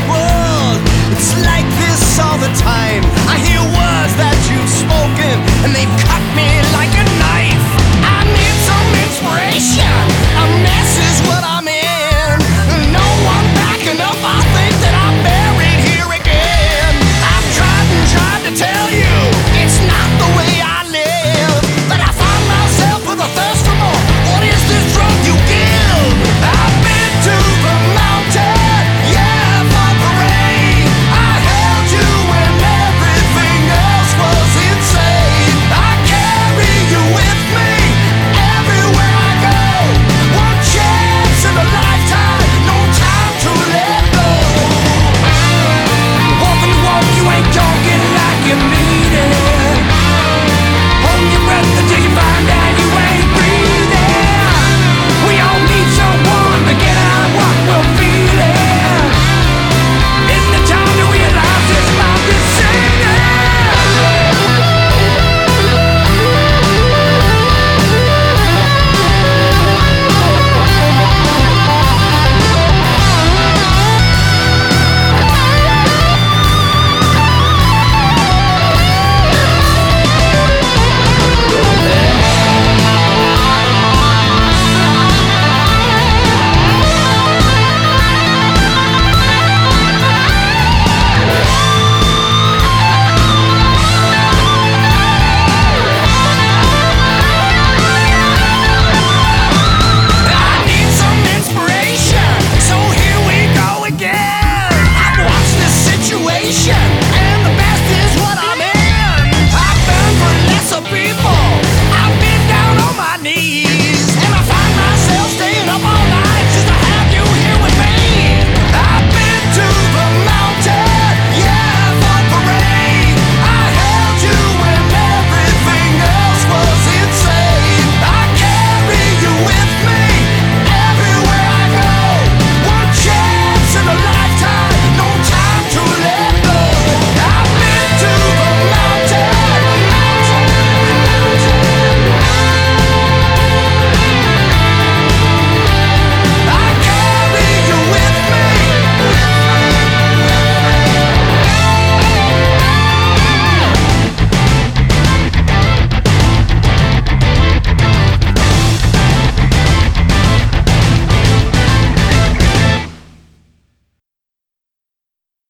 world. It's like this all the time. I hear words that you've spoken, and they've cut me like a knife. I need some inspiration. A mess is what I'm in. No one backing up. I think that I'm buried here again. I've tried and tried to tell you it's not the way I live, but I find myself with a thirst for more. What is this drug you give? I've been to the mountain, yeah, for parade. I held you when everything else was insane. I carry you with me everywhere I go. One chance in a lifetime, no time to let go. Walking the walk, you ain't talking like you mean it. Hold your breath until you find out you ain't breathing. We all need someone to get out of what we're feeling. Isn't it time to realize this mouth is singing? I need some inspiration, so here we go again. I've watched this situation